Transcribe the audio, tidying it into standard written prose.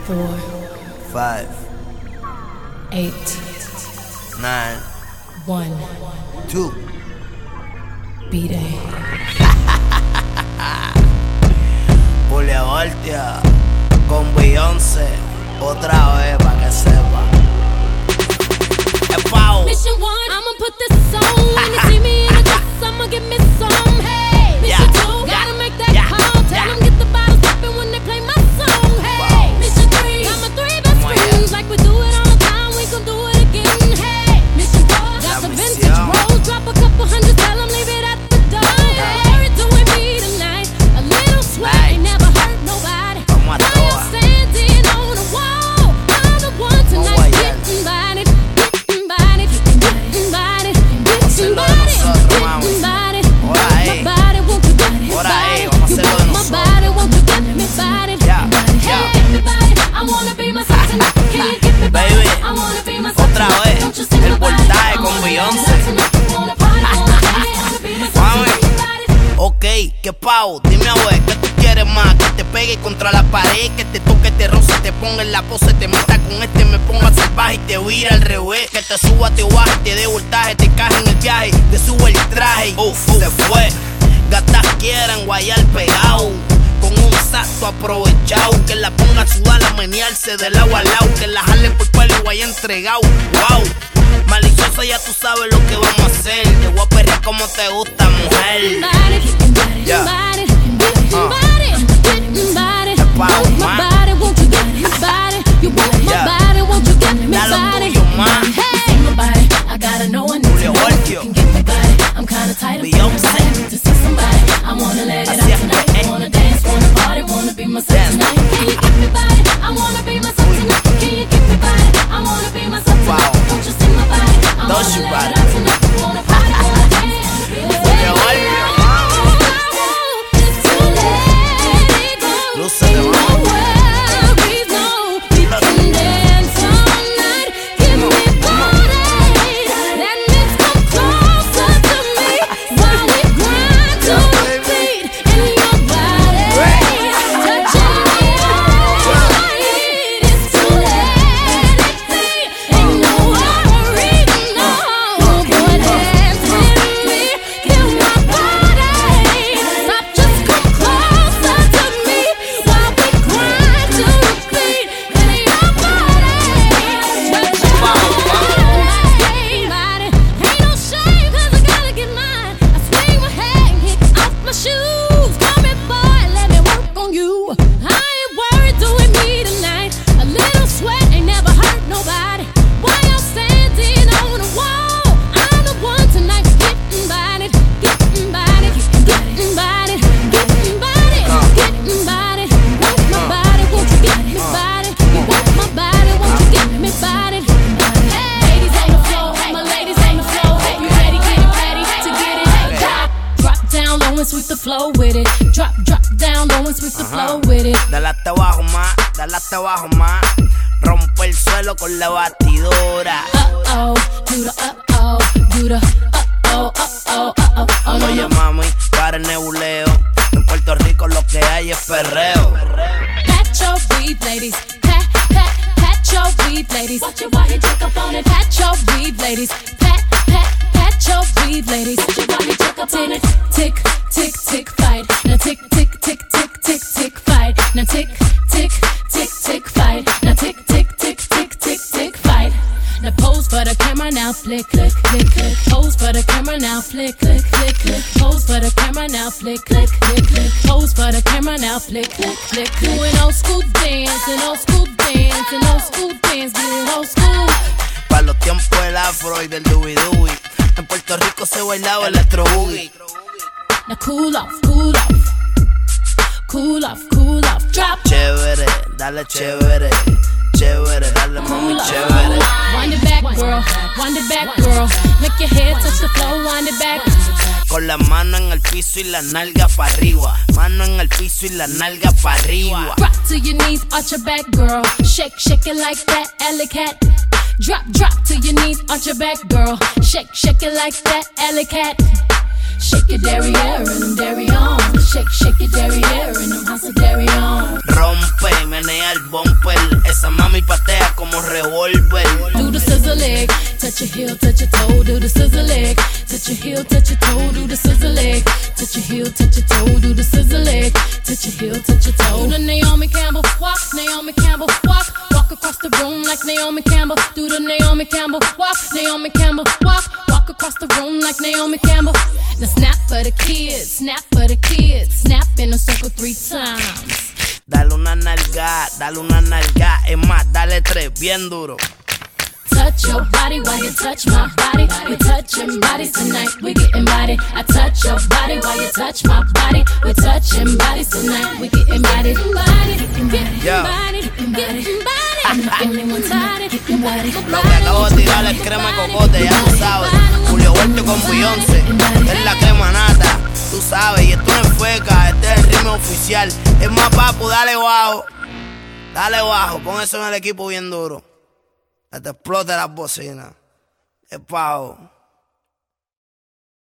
4, 5, 8, 9, 1, 2. B-Day. Julia Voltia con Beyoncé, otra vez pa' que sepa. Es Pau. Mission 1, I'ma put this on. When you see me in the dress, I'ma give me some. Hey, Mission 2, gotta make that call. Tell them get the bottles poppin' when they play my song. Hey, Mission 3, got my 3 best friends. Like we do it all the time, we gon' do it again. Hey, Mission 4, got the vintage rolls. Drop a couple hundred, tell them leave it at the door. Hey, doing me tonight. A little sweat ain't never hurt nobody. While you're standing on the wall, I'm the one tonight getting bodied. Baby, otra vez, el voltaje con Beyoncé. Mami, ok, que Pau, dime a ver, ¿qué tú quieres más? Que te pegue contra la pared, que te toque, te roce, te ponga en la pose, te meta con me ponga salvaje y te vira al revés. Que te suba, te baje, te dé voltaje, te caje en el viaje, te sube el traje, se fue. Gatas quieran guayar pegado, con un salto aprovechado, que la ponga a sudar, a menearse del agua al lado, que la jalen por pelo y guaya entregado. Wow, maliciosa, ya tú sabes lo que vamos a hacer. Te voy a perrear como te gusta, mujer. Julia Voltia, I'm kinda tired of Beyoncé, to see somebody. I wanna let it out tonight. Wanna dance, wanna party, wanna be myself tonight. Can you give me body? I wanna be myself tonight. Can you give me body? I wanna be myself tonight. Don't you see my body? I don't you wanna let body? it out tonight. Wanna party, wanna dance. Julia Voltia, It's too late, go. luce de mano. No worries, no. We can dance all night. Give me body. Let me come closer to me while we grind to the beat in your body. Touching me all night. It's too late. Ain't no worries, no. Boy, dance with me. Feel my body. Stop, just come closer to me while we grind to the beat in your body. Touching me all night. Ain't no shame, 'cause I gotta get mine. I swing my head, kick off my shoes. Come here, boy, let me work on you. I ain't worried, doing me tonight. A little sweat ain't never hurt nobody. While you're standing on the wall, I'm the one tonight getting bodied, getting bodied, getting bodied, getting bodied, getting bodied. Want my body, won't you get me bodied? You want my body, won't you get me bodied? Hey, ladies on the floor, my ladies on the floor. You ready, get ready to get it. Drop down low and sweep the flow with it. Drop down low and sweep the flow with it. Dale hasta abajo más, dale hasta abajo más. Rompe el suelo con la batidora. Uh-oh, do the uh-oh, do the uh-oh, uh-oh, uh-oh, oh no, Oye no. mami, para el nebuleo. En Puerto Rico lo que hay es perreo. Pat your weed, ladies. Pat your weed, ladies. Watch it while you check up on it. Pat your weed, ladies. Pat your weed, ladies. Watch it while you check up on it. Tick, tick, tick, fight. Now tick, tick, tick, tick, tick, tick, fight. Now tick, tick, tick, tick, fight. Now tick, tick, tick, tick, tick, tick, fight. Now pose for the camera, now flick, flick, flick, flick. Pose for the camera, now flick, flick, flick, flick. Pose for the camera, now flick, flick, flick, flick. Pose for the camera, now flick, flick, flick. Doing old school dance and old school dance and old school dance, getting old school. Pa' los tiempos del afro y del dooby-dooby. En Puerto Rico se bailaba electro boogie. Now cool off, cool off. Cool off, cool off. Drop. Chévere, dale chévere. Chévere, dale mami chévere. Wind it back, girl. Wind it back, girl. Make your head touch the floor. Wind it back. Con la mano en el piso y la nalga para arriba. Mano en el piso y la nalga para arriba. Rock to your knees, arch your back, girl. Shake, shake it like that, alley cat. Drop, drop to your knees, arch your back, girl. Shake, shake it like that, alley cat. Shake your derriere and them dairy on. Shake, shake your derriere and them house of dairy on. rompe, menea el bumper. Esa mami patea como revólver. Do the scissor leg, touch your heel, touch your toe. Do the scissor leg, touch your heel, touch your toe. Do the scissor leg, touch your heel, touch your toe. Do the scissor leg, touch your heel, touch your toe. Do the Naomi Campbell walk, Naomi Campbell walk. Walk across the room like Naomi Campbell. Do the Naomi Campbell walk, Naomi Campbell walk. Walk across the room like Naomi Campbell. Now snap for the kids, snap for the kids. Snap in a circle 3 times. Dale una nalga, es más, dale 3, bien duro. Touch your body while you touch my body. We touching bodies tonight, we getting body. I touch your body while you touch my body. We touching bodies tonight, we getting body. Lo que acabo de tirar es crema de cocote, ya tú sabes. Julio Vuelto con Beyoncé, es la crema nata, tú sabes. Y esto no es feca, este es el ritmo oficial. Es más, papu, dale bajo, pon eso en el equipo bien duro. Que te explote las bocinas. Es pavo.